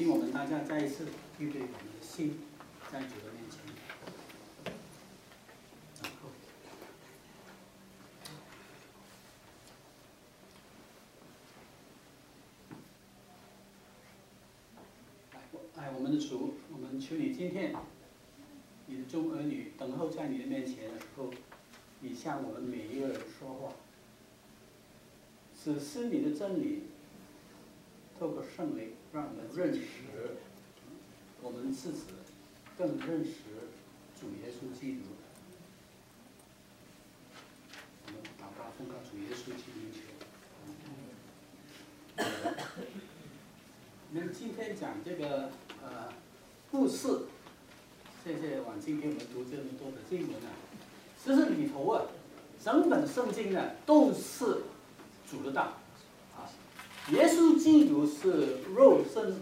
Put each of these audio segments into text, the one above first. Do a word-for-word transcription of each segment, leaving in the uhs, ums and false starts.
请我们大家再一次预备我们的心，在主的面前。然后，爱我们的主，我们求你今天，你的众儿女等候在你的面前的时候，你向我们每一个人说话，指示你的真理，透过圣灵让我们认识我们自己，更认识主耶稣基督。我们祷告奉告主耶稣基督求。我们今天讲这个呃故事，谢谢婉静给我们读这么多的经文啊。其实里头啊，整本圣经呢都是主的道啊。耶稣基督是肉身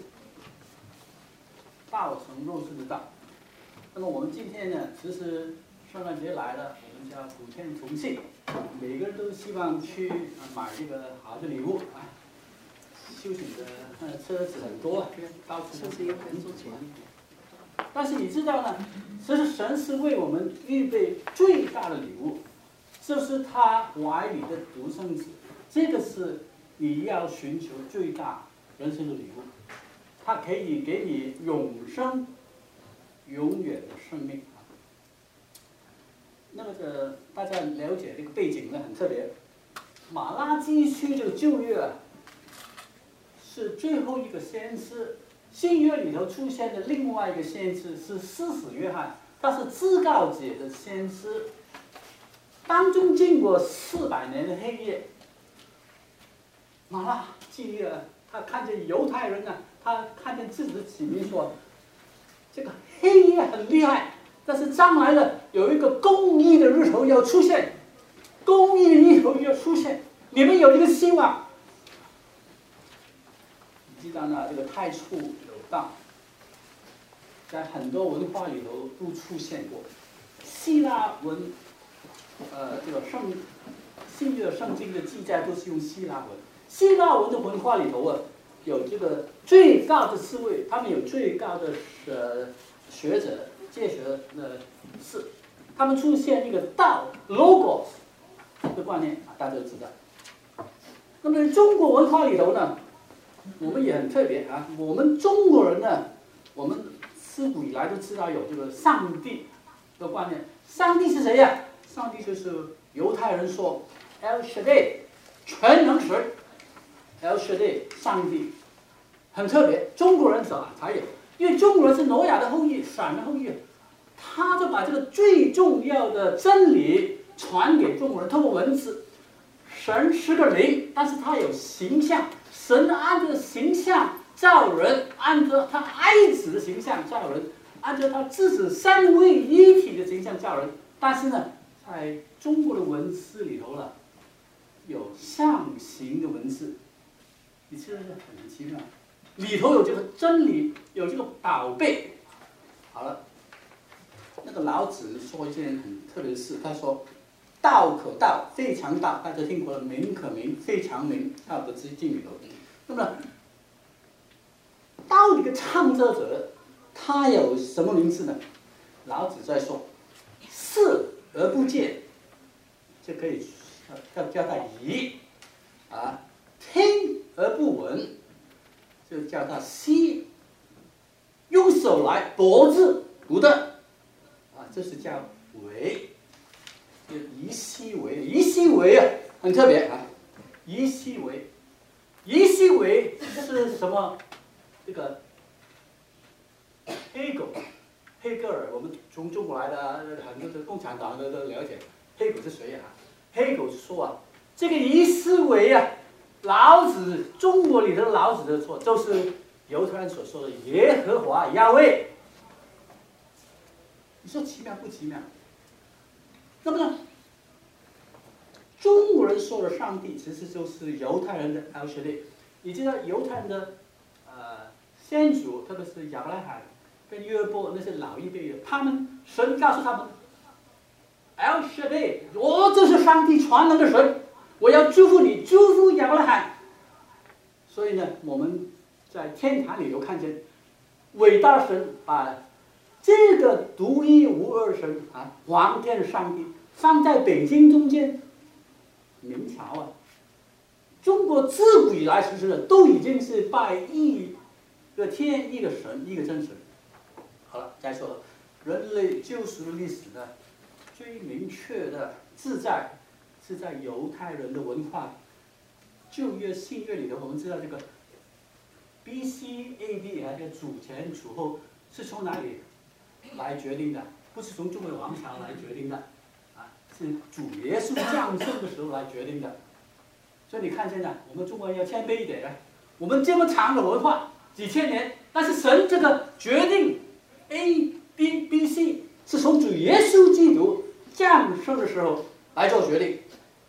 道成肉身的道。那么我们今天呢，其实圣诞节来了，我们叫普天同庆，每个人都希望去买一个好的礼物啊。修行的呃车子很多，到处都是有很多钱。但是你知道呢，其实神是为我们预备最大的礼物，就是他怀里的独生子。这个是你要寻求最大人生的礼物，它可以给你永生、永远的生命。那么的大家了解这个背景呢，很特别。马拉基书这个旧约啊，是最后一个先知。新约里头出现的另外一个先知是施洗约翰，他是至高者的先知。当中经过四百年的黑夜，马拉基啊，他看见犹太人呢，他看见自己的子民说，这个黑夜很厉害，但是将来呢，有一个公义的日头要出现，公义的日头要出现，你们有一个希望。你知道呢，这个太初有道，在很多文化里头都出现过。希腊文，呃，这个圣新约圣经的记载都是用希腊文。希腊文的文化里头啊，有这个最高的思维，他们有最高的呃学者、介学的是，他们出现一个道 logos 的观念啊，大家都知道。那么中国文化里头呢，我们也很特别啊，我们中国人呢，我们自古以来都知道有这个上帝的观念。上帝是谁呀、啊？上帝就是犹太人说 El Shaddai 全能神 El Shaddai 上帝，很特别。中国人早才有，因为中国人是挪亚的后裔，闪的后裔，他就把这个最重要的真理传给中国人，透过文字。神是个灵，但是他有形象。神按照形象造人，按照他爱子的形象造人，按照他自己三位一体的形象造人。但是呢，在中国的文字里头呢，有象形的文字，你知道很奇妙，里头有这个真理，有这个宝贝。好了，那个老子说一件很特别的事，他说，道可道，非常道，大家听过了，名可名，非常名，差不多之经里头。那么，道理的创造者，他有什么名字呢？老子在说，视而不见，就可以叫叫他疑；啊，听而不闻，就叫他息；用手来博之不得，啊，这是叫为。就以息为，以息为啊，很特别啊，以息为。以息为是什么？这个黑狗、黑格尔，我们从中国来的很多的共产党的都了解。黑狗是谁呀、啊？黑狗说啊，这个以息为啊，老子中国里的老子的说，就是犹太人所说的耶和华亚威。你说奇妙不奇妙？那么呢？中国人说的上帝，其实就是犹太人的 El Shaddai。你知道犹太人的呃先祖，特别是亚伯拉罕跟约伯那些老一辈的，他们神告诉他们 El Shaddai， 我就是上帝全能的神，我要祝福你，祝福亚伯拉罕。所以呢，我们在天堂里头看见伟大的神把这个独一无二神啊，皇天上帝放在北京中间，明朝啊，中国自古以来其实都已经是拜一个天一个神一个真神。好了，再说了，人类救赎的历史呢，最明确的自在是在犹太人的文化旧约新约里头，我们知道这个 B C A D 啊，这个主前主后是从哪里来决定的？不是从中国的王朝来决定的，啊，是主耶稣降生的时候来决定的。所以你看现在我们中国人要谦卑一点啊，我们这么长的文化几千年，但是神这个决定 A B B C 是从主耶稣基督降生的时候来做决定。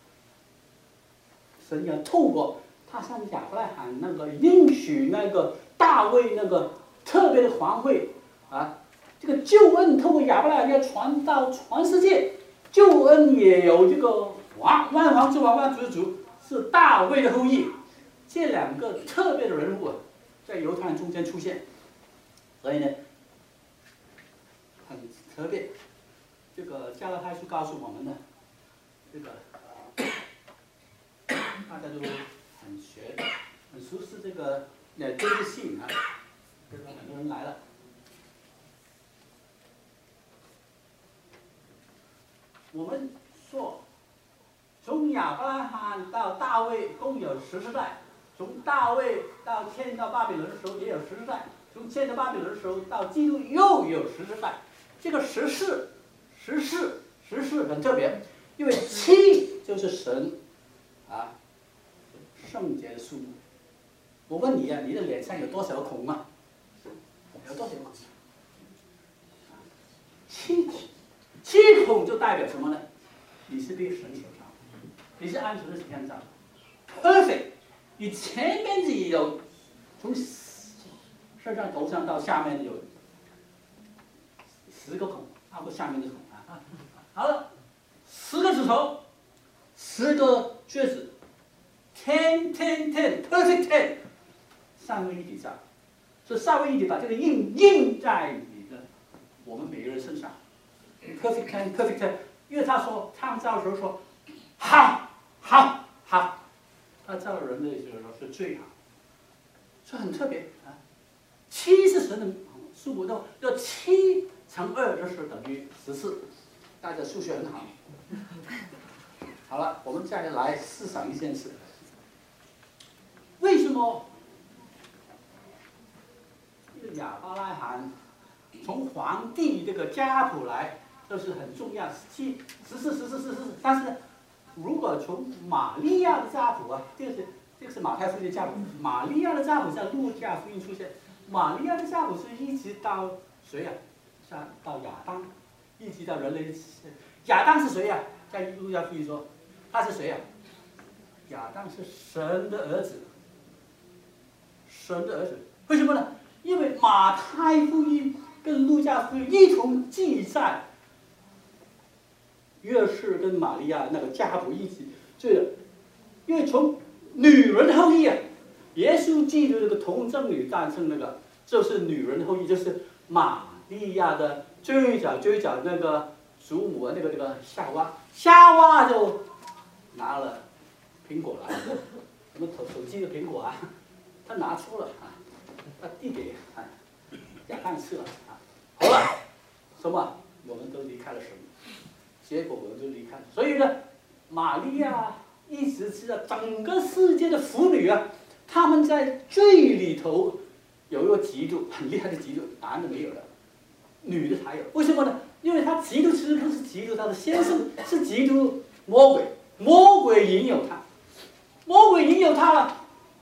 神要透过他向亚伯拉罕那个应许那个大卫那个特别的皇位啊，这个救恩透过亚伯拉罕要传到全世界，救恩也有这个王万王之王万主之主是大卫的后裔，这两个特别的人物啊，在犹太人中间出现，所以呢，很特别。这个加拉太书告诉我们的，这个大家都很学、很熟悉这个呃这个信啊，这个很多人来了。我们说，从亚伯拉罕到大卫共有十世代，从大卫到迁到巴比伦的时候也有十世代，从迁到巴比伦的时候到基督又有十世代。这个十世，十世，十世很特别，因为七就是神啊圣洁的数目。我问你啊，你的脸上有多少孔啊？有多少孔？七七孔就代表什么呢？你是被神所造，你是按神的形象造 ，perfect。你前面只有从身上头上到下面有十个孔，包括下面的孔啊。好了，十个指头，十个橛子 ，ten ten ten perfect ten， 三位一体造，所以三位一体把这个印印在你的我们每个人身上。perfect ten perfect ten， 因为他说创造的时候说好，好，好，他造人类的时候说是最好，所以很特别啊。七是神的数目，都要七乘二就是等于十四，大家数学很好。好了，我们再来思想一件事：为什么这个亚伯拉罕从皇帝这个家谱来？这是很重要，七、十四、十四、十四。但是，如果从玛利亚的家谱啊，这个是这个是马太福音的家谱，玛利亚的家谱在路加福音出现。玛利亚的家谱是一直到谁呀、啊？像到亚当，一直到人类。亚当是谁呀、啊？在路加福音说，他是谁呀、啊？亚当是神的儿子，神的儿子。为什么呢？因为马太福音跟路加福音一同记载。约瑟跟玛利亚那个家谱一起，对的，因为从女人后裔啊，耶稣基督这个童贞女诞生那个，就是女人后裔，就是玛利亚的最早最早那个祖母啊，那个那个夏娃，夏娃就拿了苹果来，什么手手机的苹果啊，他拿出了啊，他递给啊亚当吃了啊，好了，什么？我们都离开了神。结果我们就离开，所以呢，玛利亚一直知道整个世界的妇女啊，她们在罪里头有一个嫉妒，很厉害的嫉妒，男的没有的，女的才有。为什么呢？因为她嫉妒其实不是嫉妒她的先生，是嫉妒魔鬼，魔鬼引诱她，魔鬼引诱她了，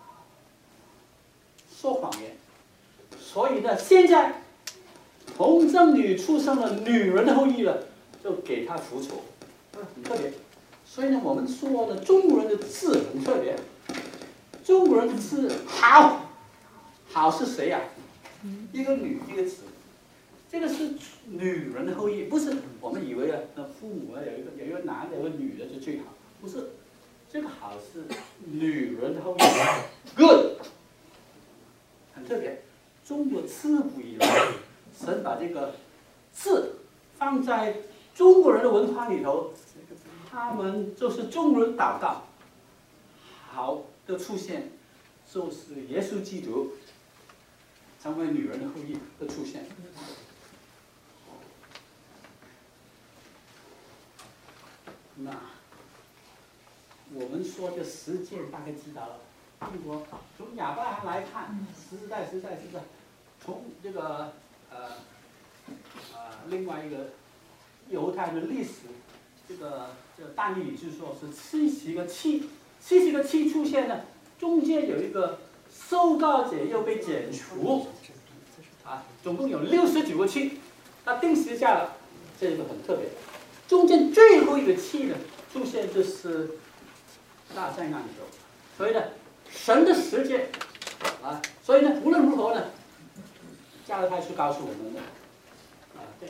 说谎言。所以呢，现在童贞女出生了女人的后裔了。就给他复仇，很特别。所以呢，我们说呢，中国人的字很特别。中国人的字好，好是谁呀、啊？一个女，一个子。这个是女人的后裔，不是我们以为啊，那父母啊有一个有一个男的有一个女的就最好，不是。这个好是女人的后裔 ，good， 很特别。中国字自古以来，神把这个字放在中国人的文化里头，他们就是中国人祷告好的出现，就是耶稣基督成为女人的后裔的出现。那我们说这十诫大概知道了。中国从亚伯拉罕来看，时代时代时代，从这个呃呃另外一个犹太的历史，这个这个但以理就说是七十个七，七十个七出现呢，中间有一个受膏者又被剪除，啊，总共有六十九个七，他定时下了，这个很特别。中间最后一个七呢，出现就是大灾难的时候，所以呢。神的时间啊，所以呢，无论如何呢，加勒泰书告诉我们的啊，这个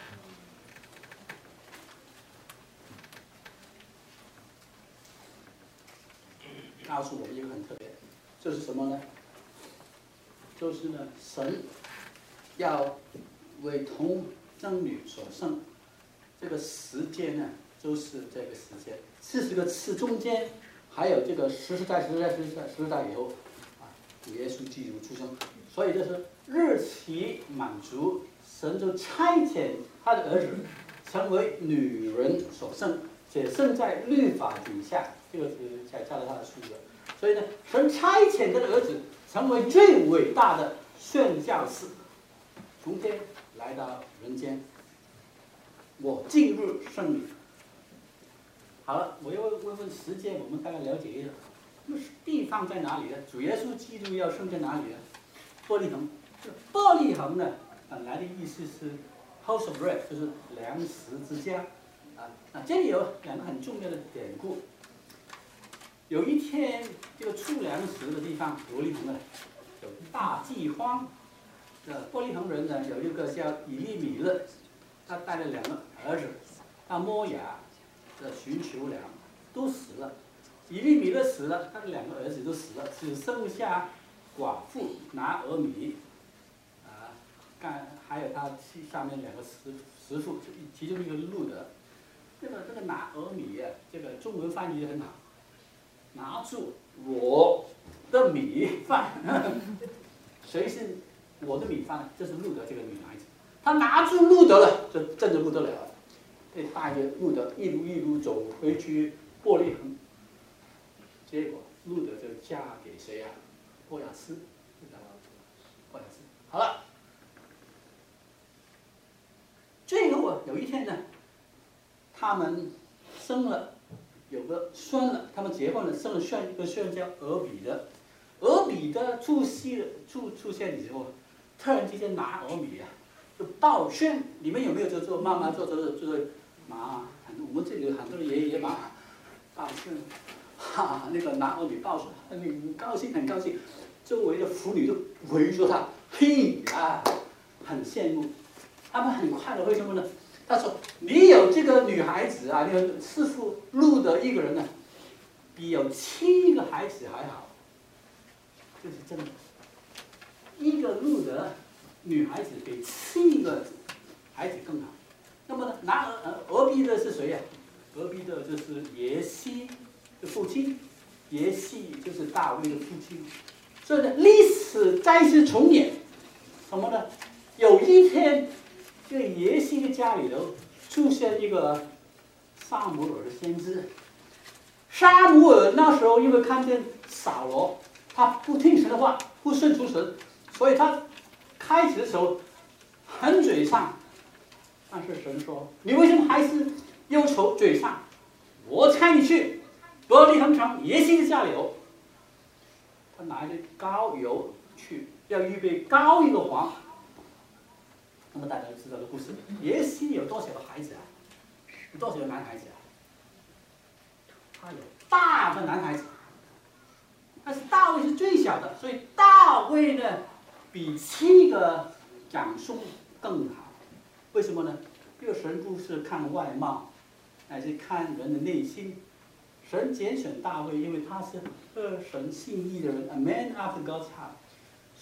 告诉我们一个很特别，就是什么呢？就是呢，神要为童贞女所生，这个时间呢，就是这个时间，四十个次中间。还有这个十世代、十世代、十世代、十世代以后，啊，耶稣基督出生，所以这是日期满足，神就差遣他的儿子成为女人所生，且生在律法底下，这个是在加勒他的书的。所以呢，神差遣他的儿子成为最伟大的宣教士，从天来到人间，我进入圣灵。好了，我又问问时间，我们大概了解一下，那地方在哪里呢？主耶稣基督要生在哪里呢？伯利恒。伯利恒呢，本来的意思是 house of bread， 就是粮食之家。啊，那这里有两个很重要的典故。有一天，这个出粮食的地方，伯利恒呢，有大饥荒。呃，伯利恒人呢，有一个叫以利米勒，他带了两个儿子到摩亚。的寻求粮都死了，以利米勒死了，他的两个儿子都死了，只剩下寡妇拿俄米，啊，干还有他下面两个媳媳妇，其中一个路德，这个这个拿俄米啊，这个中文翻译的很好，拿住我的米饭，谁是我的米饭？这是路德这个女孩子，她拿住路德了，这真的不得了了。被带着路德一路一路走回去伯利恒，结果路德就嫁给谁呀、啊？波雅斯，知道吗？波雅斯。好了，最后啊，有一天呢，他们生了有个孙了，他们结婚了，生了孙，一个孙叫俄比的。俄比的出息了出出现的时候，突然之间拿俄米啊，就抱孙，你们有没有做做妈妈做做做做？马，我们这里很多人爷爷马，抱孙，哈，那个拿俄米抱孙，很高兴很高兴，周围的妇女都围着他，嘿啊，很羡慕，他们很快乐，为什么呢？他说：“你有这个女孩子啊，那个师傅路德一个人呢，比有七个孩子还好。”这是真的，一个路德女孩子比七个孩子更好。那么呢，拿俄俄比的是谁呀、啊？俄比的就是耶西的父亲，耶西就是大卫的父亲。所以呢，历史再次重演，什么呢？有一天，这个耶西的家里头出现一个撒母耳的先知。撒母耳那时候因为看见扫罗，他不听神的话，不顺从神，所以他开始的时候很沮丧。但是神说：“你为什么还是忧愁沮丧？我差你去伯利恒城耶西的家里头。”他拿着膏油去，要预备膏一个王。那么大家都知道的故事，耶西有多少个孩子啊？有多少个男孩子啊？他有八个男孩子，但是大卫是最小的，所以大卫呢比七个长兄更好。为什么呢？这个神不是看外貌，乃是看人的内心。神拣选大卫，因为他是合神心意的人 ，a man after God's heart。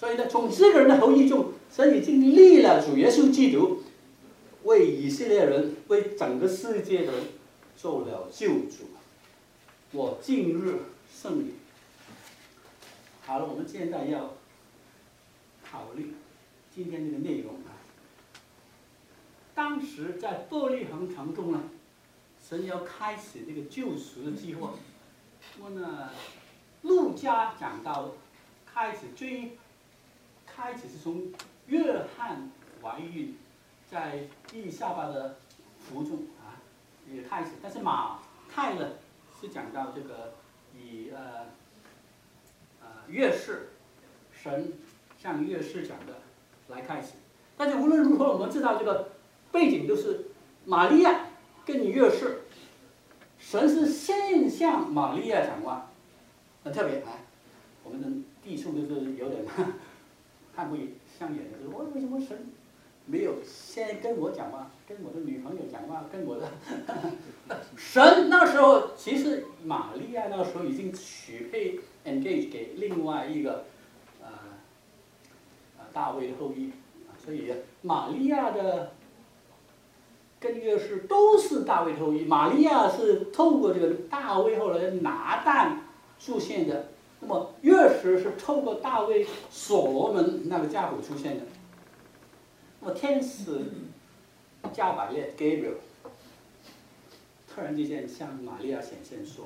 所以呢，从这个人的后裔中，神已经立了主耶稣基督，为以色列人、为整个世界的人做了救主。我今日圣礼。好了，我们现在要考虑今天这个内容啊。当时在伯利恒城中呢，神要开始这个救赎的计划。那么呢，路加讲到，开始最开始是从约翰怀孕，在伊丽莎白的腹中啊也开始，但是马太呢是讲到这个以呃呃约瑟，神向约瑟讲的来开始。但是无论如何，我们知道这个背景都是玛利亚跟约瑟。神是先向玛利亚讲话，很特别啊！我们的弟兄都是有点看不上眼的，就是我为什么神没有先跟我讲话，跟我的女朋友讲话，跟我的神那时候其实玛利亚那时候已经许配 engage 给另外一个呃呃大卫的后裔，所以玛利亚的。跟约瑟都是大卫后裔，玛利亚是透过这个大卫后来拿旦出现的，那么约瑟是透过大卫所罗门那个家谱出现的。那么天使加百列 Gabriel 突然之间向玛利亚显现说：“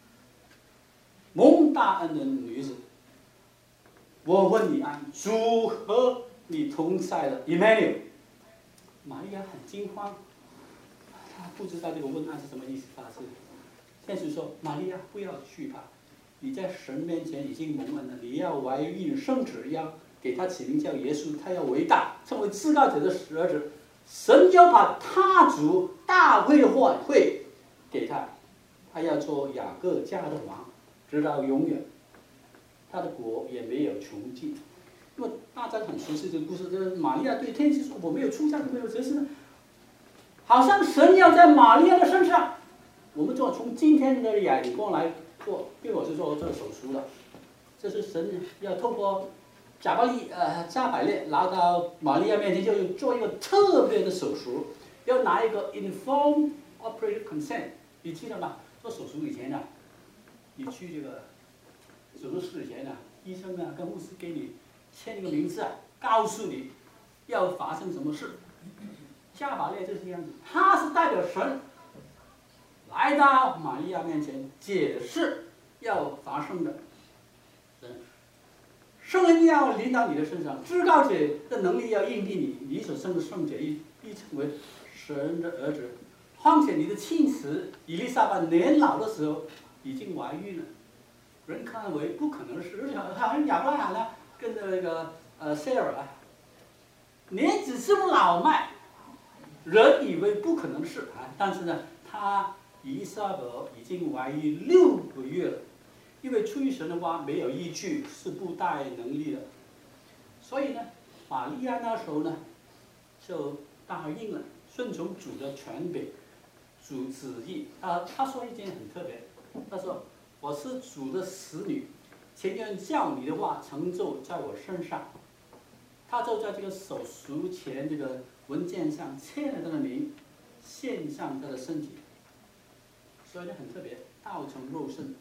蒙大恩的女子，我问你安，主和你同在的 Emmanuel。”玛利亚很惊慌。他不知道这个问案是什么意思，他是天使说：“玛利亚，不要惧怕，你在神面前已经蒙恩了。你要怀孕生子，要给他起名叫耶稣，他要伟大，成为至高者的儿子。神要把他族大卫的会给他，他要做雅各家的王，直到永远。他的国也没有穷尽。”那么大家很熟悉这个故事，就是玛利亚对天使说：“我没有出嫁，没有这事。”好像神要在玛利亚的身上，我们做从今天的眼光来做，并不是做这个手术的，这是神要透过加百利呃加百列来到玛利亚面前，就做一个特别的手术，要拿一个 informed operated consent， 你记得吗？做手术以前呢，你去这个手术室以前呢，医生呢跟护士给你签一个名字啊，告诉你要发生什么事。加百列就是这样子，他是代表神来到玛利亚面前解释要发生的人，圣灵要临到你的身上，至高者的能力要印记你，你所生的圣者必必成为神的儿子。况且你的亲子以利沙伯年老的时候已经怀孕了，人看为不可能的事，而且好像亚伯拉罕呢跟那个呃塞尔啊，年只是老迈。人以为不可能是啊，但是呢，他以利沙伯已经怀孕六个月了，因为出于神的话没有依据，是不带能力的，所以呢，玛利亚那时候呢，就答应了，顺从主的权柄，主旨意。他他说一件很特别，他说：“我是主的使女，情愿叫你的话成就在我身上。”他就在这个手术前这个文件上签了他的名，献上他的身体，所以呢很特别，道成肉身，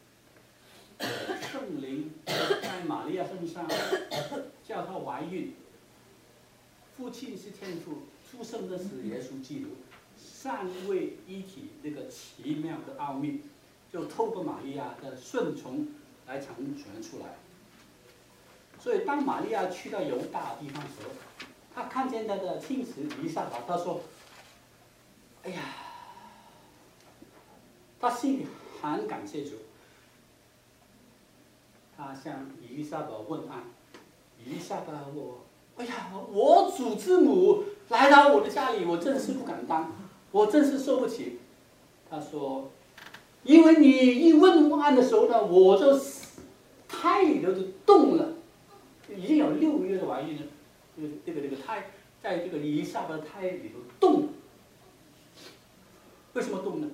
圣灵在玛利亚身上叫她怀孕，父亲是天父，出生的是耶稣基督，三位一体这个奇妙的奥秘，就透过玛利亚的顺从来成全出来。所以，当玛利亚去到犹大地方时候，她看见她的亲子以利沙伯，她说：“哎呀，她心里很感谢主。”她向以利沙伯问安，以利沙伯我，哎呀，我主之母来到我的家里，我真是不敢当，我真是受不起。她说：“因为你一问安的时候呢，我就胎里头就动了。”已经有六个月的怀孕了，这个这个这个胎在这个以利沙伯的胎里头动，为什么动呢？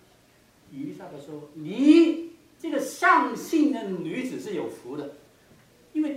以利沙伯说：“你这个上信的女子是有福的，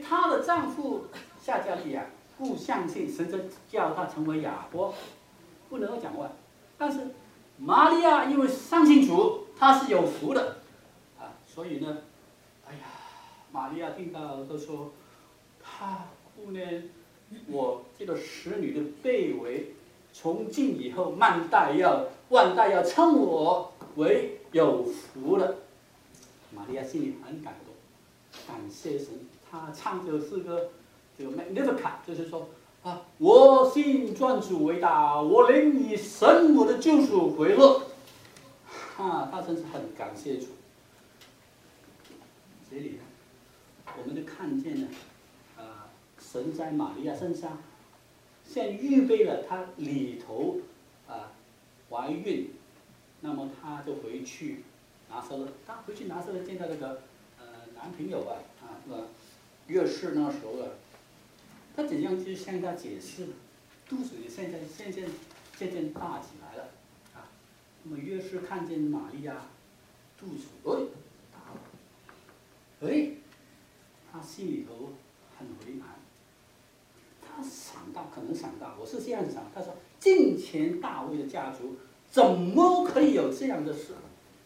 她的丈夫夏加利亚不相信，神就叫他成为哑巴，不能够讲话。但是玛利亚因为相信主，她是有福的，啊，所以呢，哎呀，玛利亚听到都说，她顾念我这个使女的卑微，从今以后万代要万代要称我为有福的。玛利亚心里很感动，感谢神。她唱这首诗歌，这个 Magnificat， 就是说啊，我信尊主为大，我灵以神我的救赎为乐。啊，她真是很感谢主。这里呢，我们就看见了，啊，神在玛利亚身上，先预备了她里头啊怀孕，那么她就回去拿撒勒，她回去拿撒勒见到那个呃男朋友啊啊那个约瑟那时候啊，她怎样去向他解释？肚子也现在渐渐渐渐大起来了啊。那么约瑟看见玛利亚肚子哎大了，哎，他心里头很为难。他想到，可能想到，我是这样子想，他说：近前大卫的家族怎么可以有这样的事？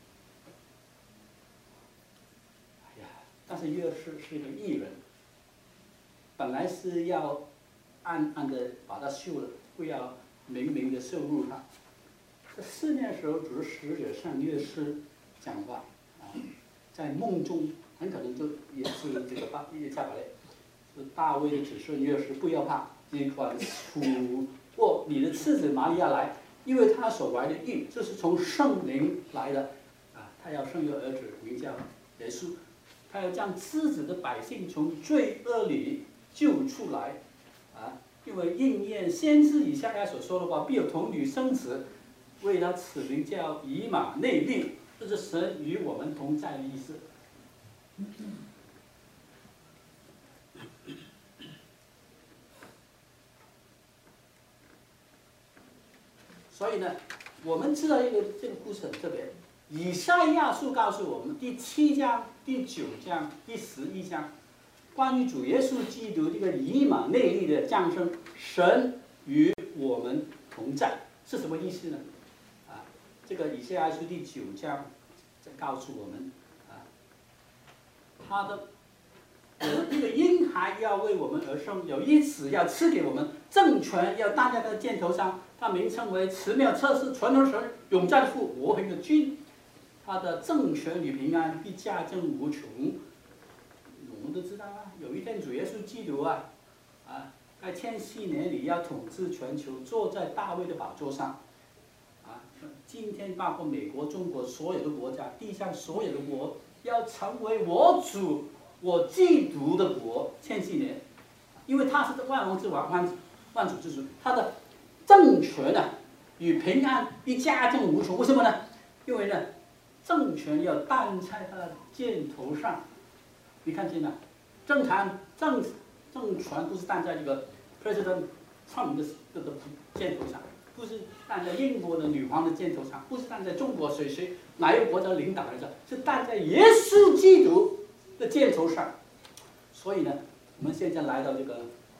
哎呀，但是约瑟是一个艺人，本来是要暗暗的把他休了，不要明明的羞辱他。在四年的时候，主使者向约瑟讲话啊，在梦中很可能就也是这个巴耶加百列。大卫的子孙约瑟不要怕，你管处过你的次子玛利亚来，因为她所怀的孕，这是从圣灵来的，啊，他要生一个儿子，名叫耶稣，他要将自己的百姓从罪恶里救出来，啊，因为应验先知以赛亚所说的话，必有童女生子，为他此名叫以马内利，这是神与我们同在的意思。所以呢，我们知道一个这个故事很特别。以赛亚书告诉我们，第七章、第九章、第十一章，关于主耶稣基督这个以马内利的降生，神与我们同在，是什么意思呢？啊，这个以赛亚书第九章在告诉我们，啊，他的有一个婴孩要为我们而生，有一子要赐给我们，政权要担在他的肩头上。他名称为奇妙测试全能神永在的父国平的君，他的政权与平安必加增无穷。我们都知道啊，有一天主耶稣基督啊，啊，在千禧年里要统治全球，坐在大卫的宝座上。啊，今天包括美国、中国所有的国家，地上所有的国，要成为我主、我基督的国，千禧年，因为他是万王之王、万万主之主，他的政权啊与平安必加增无穷。为什么呢？因为呢，政权要担在他的肩头上。你看见了，政权政政权不是担在这个 President Trump 的这个肩头上，不是担在英国的女皇的肩头上，不是担在中国谁谁哪一个国家领导人上，是担在耶稣基督的肩头上。所以呢，我们现在来到这个。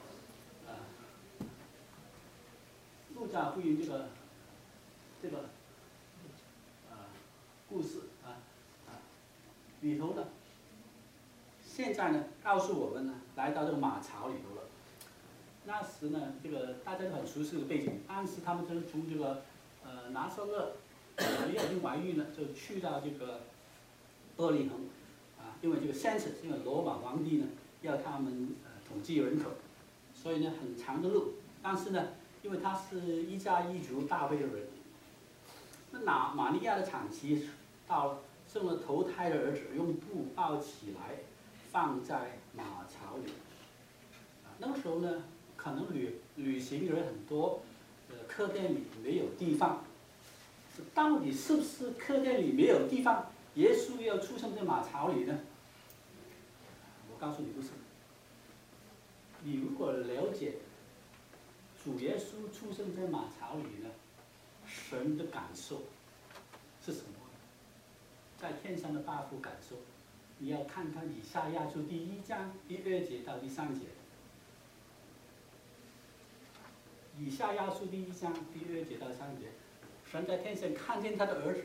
路加福音这个这个啊故事啊啊里头呢，现在呢告诉我们呢，来到这个马槽里头了。那时呢，这个大家都很熟悉的背景，当时他们就从这个呃拿撒勒玛利亚已经怀孕了，就去到这个伯利恒啊，因为这个 census， 因为罗马皇帝呢要他们呃统计人口，所以呢很长的路，但是呢。因为他是一家一族大卫的人，那玛玛利亚的产期到了，生了头胎的儿子，用布包起来，放在马槽里。啊，那个时候呢，可能旅旅行人很多，呃，客店里没有地方。到底是不是客店里没有地方，耶稣要出生在马槽里呢？我告诉你不是。你如果了解。主耶稣出生在马槽里呢，神的感受是什么？在天上的八福感受， 你要看看以赛亚书第一章第二节到第三节。以赛亚书第一章第二节到三节，神在天上看见他的儿子，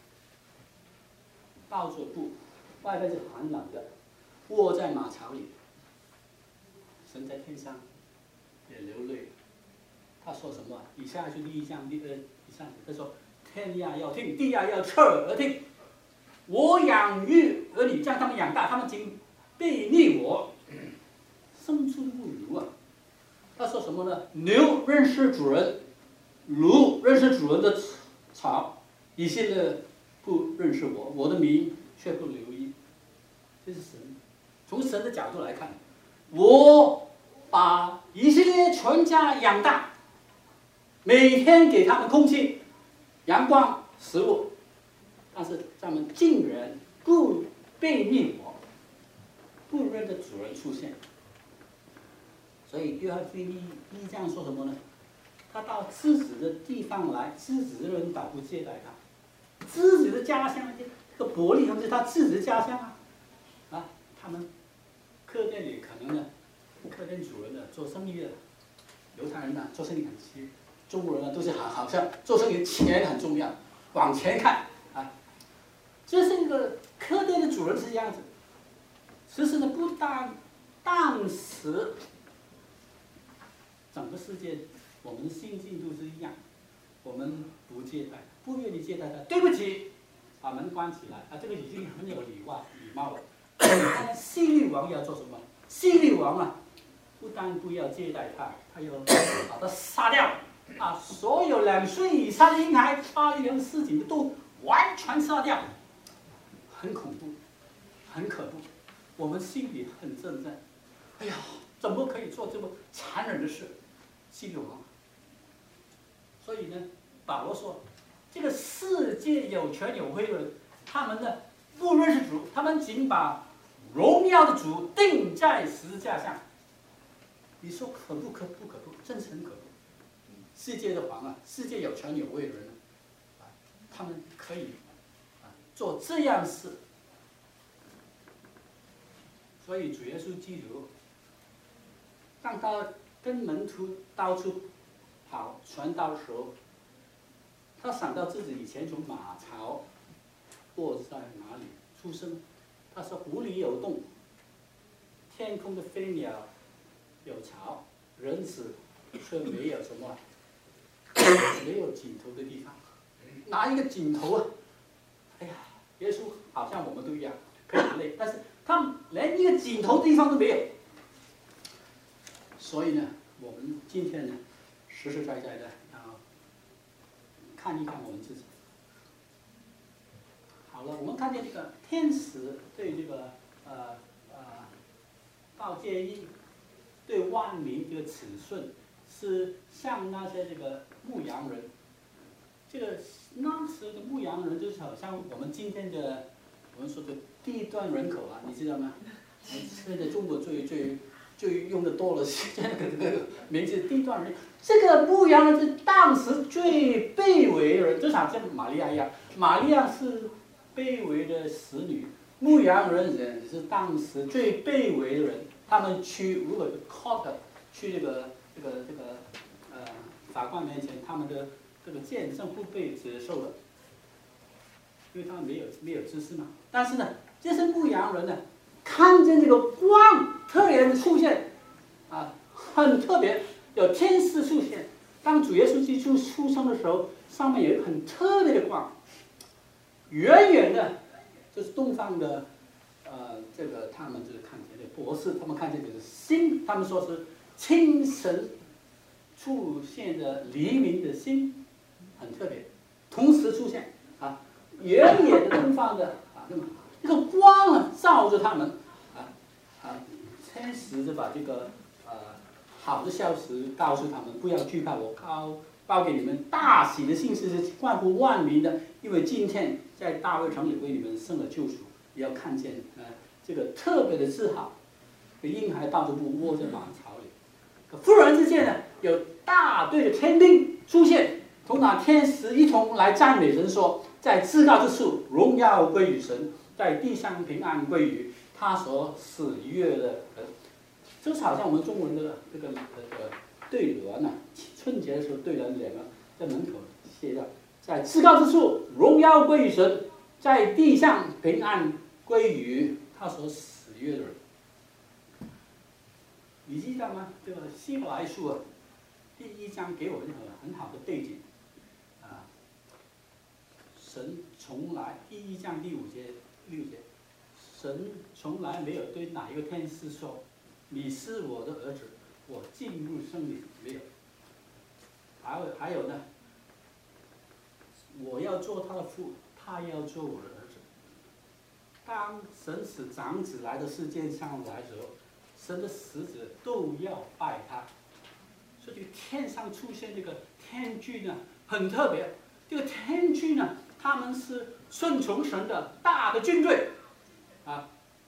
抱着布，外面是寒冷的，卧在马槽里。神在天上也流泪。他说什么？以赛亚书第一章第二、第三节，他说：“天呀要听，地呀要侧耳而听。我养育儿女，将他们养大，他们竟背逆我，牲畜不如啊。”他说什么呢？牛认识主人，驴认识主人的草，以色列不认识我，我的名却不留意。这是神，从神的角度来看，我把以色列全家养大，每天给他们空气、阳光、食物，但是他们竟然不背逆我，不认得主人出现。所以约翰福音一章说什么呢？他到自己的地方来，自己的人倒不接待他，自己的家乡，这个伯利恒是他自己的家乡啊，啊，他们客店里可能呢，客店主人呢做生意的，犹太人呢做生意很急，中国人呢都是好好像做生意钱很重要，往前看啊，这是一个客店的主人是这样子。其实呢，不但当时。整个世界，我们的心境都是一样，我们不接待，不愿意接待他，对不起，把门关起来啊！这个已经很有礼貌礼貌了。但是希律王要做什么？希律王啊，不但不要接待他，他要把他杀掉啊！所有两岁以上的婴孩、巴黎人市井都完全杀掉，很恐怖，很可怖。我们心里很震震，哎呀，怎么可以做这么残忍的事？希律王。所以呢，保罗说，这个世界有权有位的人，他们呢不认识主，他们仅把荣耀的主钉在十字架上。你说可不可不可不？真是很可怖。世界的王啊，世界有权有位的人啊，他们可以啊做这样事。所以主耶稣基督，当他跟门徒到处跑传道的时候，他想到自己以前从马槽或在哪里出生，他说湖里有洞，天空的飞鸟有巢，人子却没有什么，没有尽头的地方，哪一个尽头啊？哎呀，耶稣好像我们都一样，可以累，但是他们连一个尽头的地方都没有。所以呢，我们今天呢，实实在在的要看一看我们自己。好了，我们看见这个天使对这个呃呃报诫义，对万民这个尺寸，是像那些这个牧羊人。这个那时的牧羊人就是好像我们今天的我们说的地段人口啊，你知道吗？现在中国最最。最用的多了，现在这个名字地段人，这个牧羊人是当时最卑微的人，就好像玛利亚一样，玛利亚是卑微的使女，牧羊人人是当时最卑微的人，他们去如果 court 去这个这个这个呃法官面前，他们的这个见证不被接受的，因为他们没有没有知识嘛。但是呢，这些牧羊人呢，看见这个光。特别的出现，啊，很特别，有天使出现。当主耶稣基督出生的时候，上面有一个很特别的光，远远的，就是东方的，呃，这个他们就是看见的博士，他们看见的是星，他们说是清晨出现的黎明的星，很特别，同时出现啊，远远的东方的啊，那么这个光啊照着他们，啊啊。天使就把这个呃好的消息告诉他们，不要惧怕，我告报给你们大喜的信息是关乎万民的，因为今天在大卫城里为你们生了救赎，也要看见呃这个特别的自豪，婴孩抱着布窝在马槽里，忽然之间呢，有大队的天兵出现，同那天使一同来赞美神说，在至高之处荣耀归于神， 在地上平安归于他所喜悦的人。就是好像我们中文的这个这个对联呢，春节的时候对联两个在门口写的，在至高之处荣耀归于神，在地上平安归于他所喜悦的人。你知道吗？这个希伯来书啊，第一章给我们一个很好的背景啊。神从来第一章第五节六节，神从来没有对哪一个天使说：“你是我的儿子，我进入圣灵。”没有。还有还有呢，我要做他的父，他要做我的儿子。当神使长子来到世界上来的时候，神的使者都要拜他。所以天上出现这个天军呢，很特别。这个天军呢，他们是顺从神的大的军队，啊，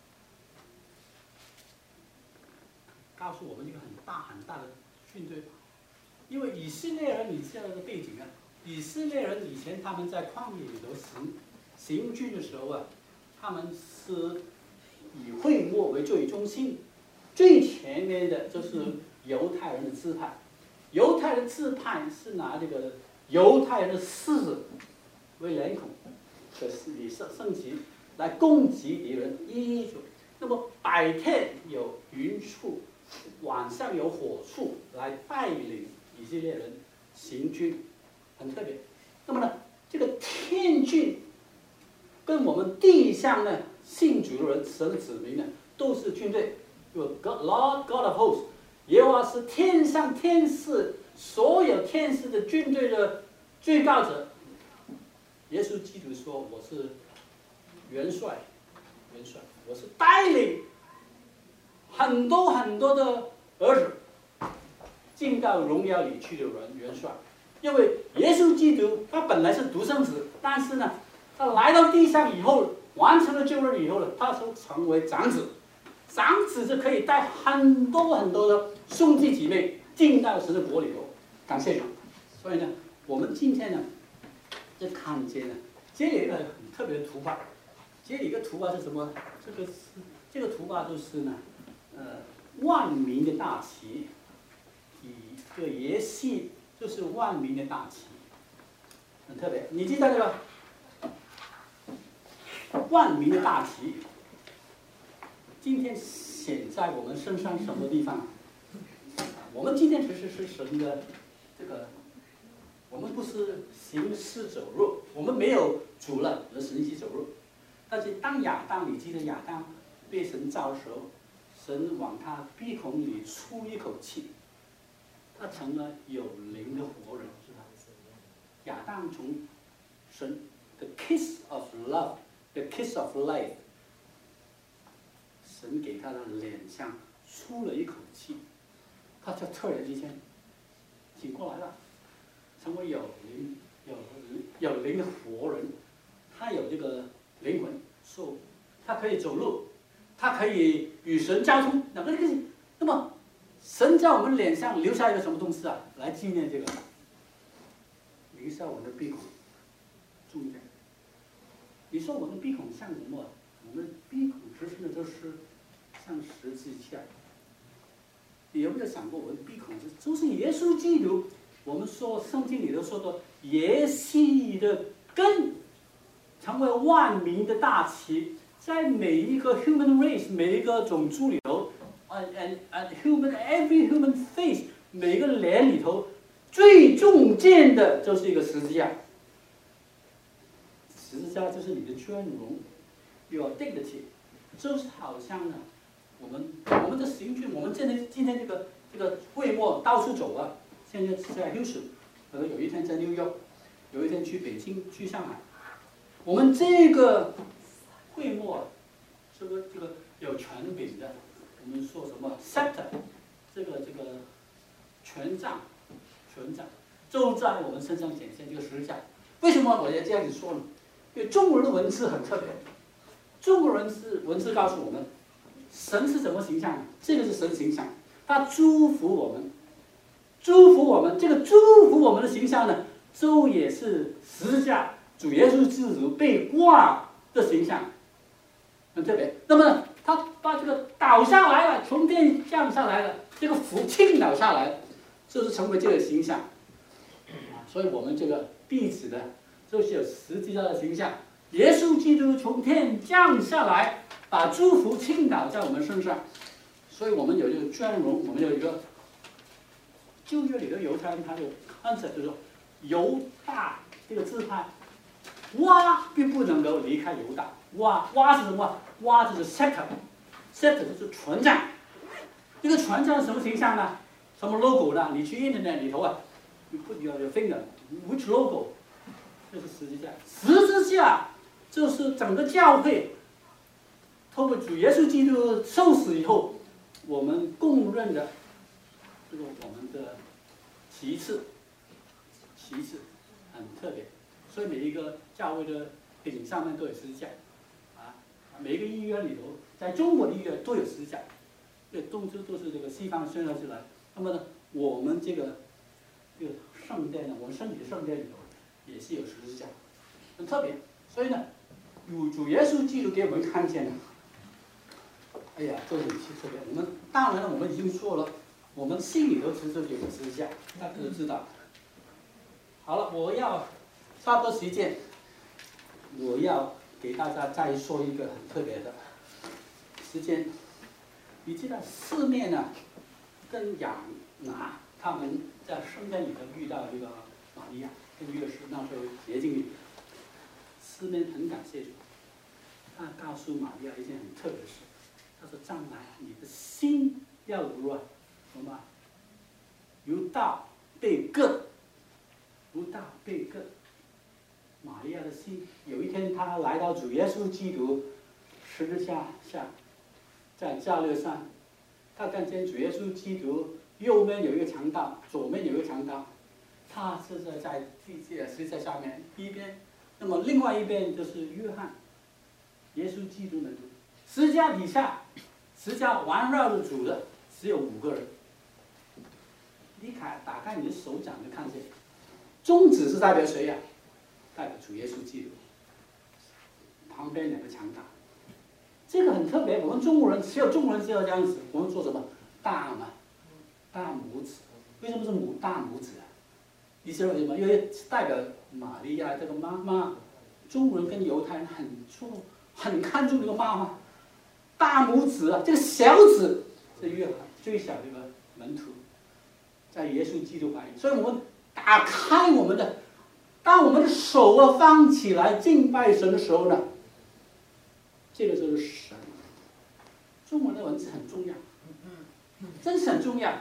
告诉我们一个很大很大的军队。因为以色列人，你知道这个背景啊，以色列人以前他们在旷野里头行行军的时候啊，他们是以会幕为最中心，最前面的就是犹太人的支派。犹太人支派是拿这个犹太人的狮子为脸孔，可是以圣圣旗来攻击敌人。一组，那么白天有云柱，晚上有火柱来带领以色列人行军，很特别。那么呢，这个天军跟我们地上呢信主的人、神的子民呢，都是军队。有 God God of Hosts， 耶和华是天上天使所有天使的军队的最高者。耶稣基督说：“我是元帅，元帅，我是带领很多很多的儿子进到荣耀里去的人，元帅。”因为耶稣基督他本来是独生子，但是呢，他来到地上以后，完成了救恩以后呢，他就成为长子。长子就可以带很多很多的兄弟姐妹进到神的国里头，感谢主。所以呢，我们今天呢，就看见呢，这里有一个很特别的图画。这里一个图画是什么？这个是这个图画就是呢，呃，万民的大旗，以这个耶西就是万民的大旗，很特别。你记得这个万民的大旗？今天显在我们身上什么地方？我们今天其实是神的这个，我们不是行尸走肉，我们没有主了而行尸走肉。但是当亚当，你记得亚当被神造的时候，神往他鼻孔里出一口气，他成了有灵的活人，是吧？亚当从神 the kiss of love, the kiss of life。神给他的脸上出了一口气，他就突然之间醒过来了，成为有灵、有有灵的活人。他有这个灵魂，so, 他可以走路，他可以与神交通。那么，那么神在我们脸上留下一个什么东西啊？来纪念这个，留下我们的鼻孔中间。你说我们的鼻孔像什么？我们鼻孔直视的都是像十字架。你有没有想过，我们的鼻孔是就是耶稣基督？我们说圣经里头说的耶西的根，成为万民的大旗，在每一个 human race 每一个种族里头，啊 and and human every human face 每个脸里头，最中间的就是一个十字架。十字架就是你的尊荣 ，your dignity， 就是好像呢，我们我们的行军，我们今天今天这个这个会幕到处走啊，现在是在 Houston， 可能有一天在 New York， 有一天去北京，去上海。我们这个会幕啊，这个这个有权柄的，我们说什么 scepter， 这个这个权杖，权杖，就在我们身上显现这个十字架。为什么我要这样子说呢？因为中国人的文字很特别，中国人是文字告诉我们，神是什么形象？这个是神形象，他祝福我们，祝福我们。这个祝福我们的形象呢，就也是十字架主耶稣基督被挂的形象。 很特别。那么他把这个倒下来了，从天降下来了，这个福倾倒下来，就是成为这个形象。啊，所以我们这个弟子的，就是有十字架的形象。耶稣基督从天降下来，把祝福倾倒在我们身上，所以我们有一个尊荣，我们有一个旧约里的犹太人，他的 concept 就是说，犹大这个支派，哇并不能够离开犹大。哇哇是什么？哇就是 scepter，scepter 就是权杖。这个权杖是什么形象呢？什么 logo 呢？你去 internet 里头啊，你 put your finger，which logo？ 就是十字架。十字架就是整个教会透过主耶稣基督受死以后，我们公认的这个我们的旗帜，旗帜很特别，所以每一个教会的顶上面都有十字架，啊，每一个医院里头，在中国的医院都有十字架，这都都都是这个西方宣传出来。那么呢，我们这个这个圣殿呢，我们身体的圣殿里头也是有十字架，很特别。所以呢，主主耶稣基督给我们看见了。哎呀，这个很特别。我们当然了，我们已经说了，我们心里头其实有个十字架，大家都知道。好了，我要差不多时间，我要给大家再说一个很特别的时间。你知道四面呢，跟亚拿他们在圣殿里头遇到这个玛利亚跟约瑟那时候洁净里，四面很感谢主，他告诉玛利亚一件很特别的事。他说：“将来你的心要如啊，什么？由大被割，由大被割。玛利亚的心，有一天他来到主耶稣基督十字架下，在加略山，他看见主耶稣基督右面有一个强盗，左面有一个强盗，他是在在这十字架下面一边，那么另外一边就是约翰，耶稣基督门徒。十字架底下，十字架环绕着主的只有五个人。你看，打开你的手掌就看见，中指是代表谁呀、啊？代表主耶稣基督。旁边两个强盗，这个很特别。我们中国人只有中国人知道这样子。我们做什么？大嘛，大拇指。为什么是拇大拇指啊？你知道为什么？因为代表玛利亚这个妈妈。中国人跟犹太人很注很看重这个妈妈。大拇指啊，这个小指是约翰最小的一个门徒，在耶稣基督怀里。所以我们打开我们的，当我们的手啊放起来敬拜神的时候呢，这个就是神。中文的文字很重要，真是很重要。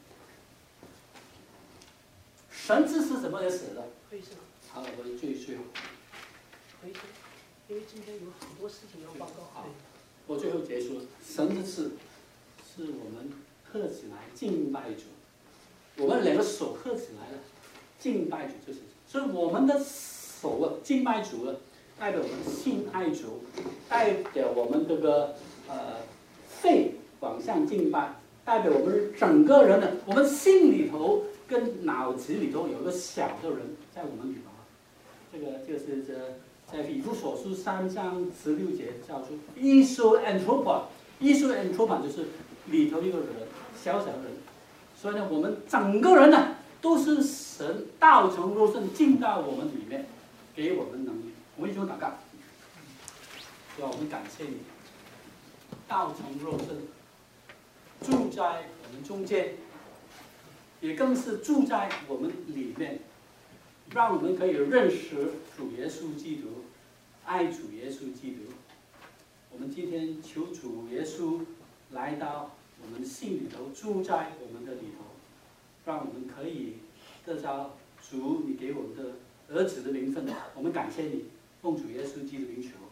神字是什么来写的？ 灰色。 好，我最最后。 灰色，因为今天有很多事情要报告。 好。我最后结束了，神的字是我们合起来敬拜主，我们两个手合起来了，敬拜主就是，所以我们的手啊敬拜主了，代表我们信爱主，代表我们这个呃肺往上敬拜，代表我们整个人的，我们心里头跟脑子里头有个小的人在我们里头，这个就是这。在以弗所书三章十六节叫出艺术 anthropon， 艺术 anthropon 就是里头一个人，小小的人。所以呢，我们整个人呢都是神道成肉身进到我们里面，给我们能力。我们一起祷告，主啊，我们感谢你，道成肉身，住在我们中间，也更是住在我们里面。让我们可以认识主耶稣基督，爱主耶稣基督。我们今天求主耶稣来到我们心里头，住在我们的里头，让我们可以得到主你给我们的儿子的名分。我们感谢你，奉主耶稣基督名求。